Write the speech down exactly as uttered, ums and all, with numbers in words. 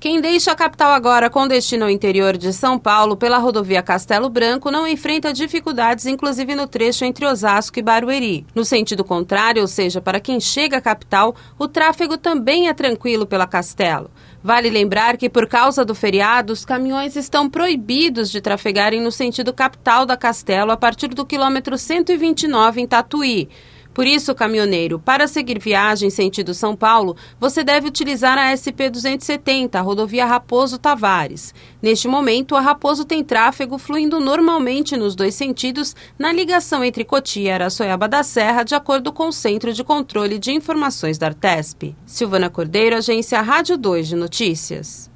Quem deixa a capital agora com destino ao interior de São Paulo pela rodovia Castelo Branco não enfrenta dificuldades, inclusive no trecho entre Osasco e Barueri. No sentido contrário, ou seja, para quem chega à capital, o tráfego também é tranquilo pela Castelo. Vale lembrar que, por causa do feriado, os caminhões estão proibidos de trafegarem no sentido capital da Castelo a partir do quilômetro cento e vinte e nove em Tatuí. Por isso, caminhoneiro, para seguir viagem sentido São Paulo, você deve utilizar a S P duzentos e setenta, a rodovia Raposo Tavares. Neste momento, a Raposo tem tráfego fluindo normalmente nos dois sentidos na ligação entre Cotia e Araçoiaba da Serra, de acordo com o Centro de Controle de Informações da Artesp. Silvana Cordeiro, Agência Rádio dois de Notícias.